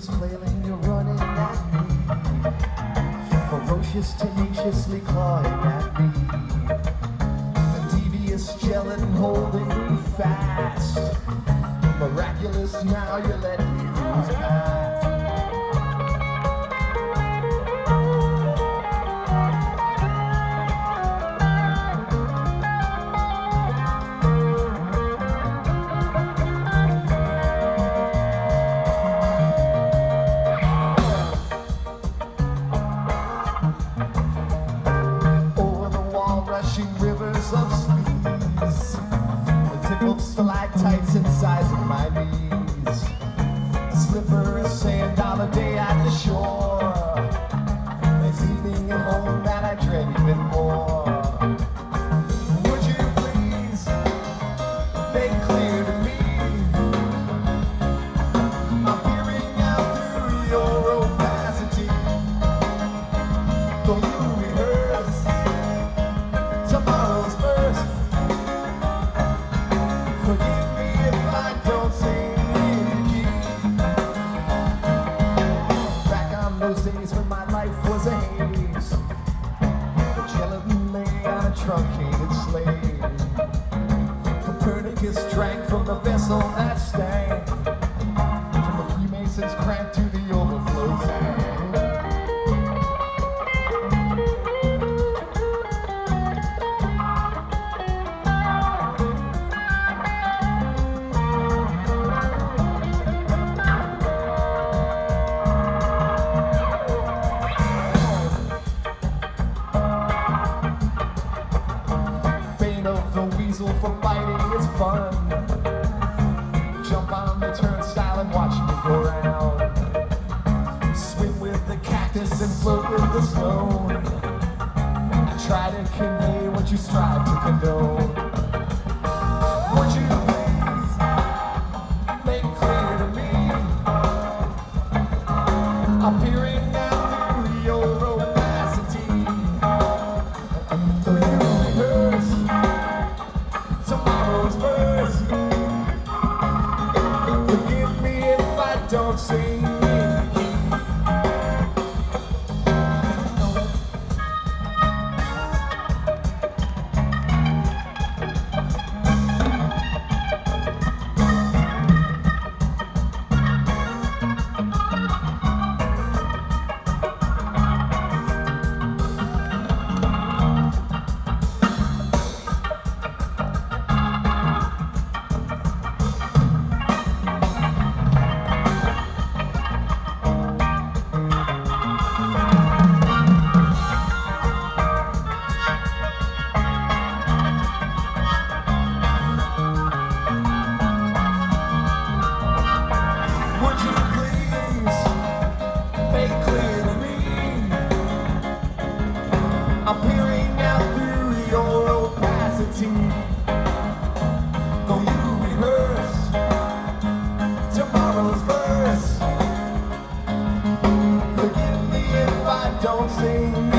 is flailing, you're running at me, ferocious, tenaciously clawing at me. The devious gelling, holding me fast. Miraculous, now you're letting me lose past. Rushing rivers of sleaze, the tickled stalactites inside of my knees. A slippery sand on a day at the shore. There's evening at home that I dread even more. Would you please make clear to me I'm peering out through your opacity? Though you rehearse tomorrow's first. Forgive me if I don't sing in key. Back on those days when my life was a haze, the gelatin lay on a truncated slave. Copernicus drank from the vessel that stank, from the Freemasons' crank to the overflow tank. The weasel for biting is fun. Jump on the turnstile and watch me go round. Swim with the cactus and float with the stone. I try to convey what you strive to condone. Would you please make clear to me I'm peering out through your opacity? Though you rehearse tomorrow's verse, forgive me if I don't sing in key. I'm peering out through your opacity. Though you rehearse tomorrow's verse, forgive me if I don't sing.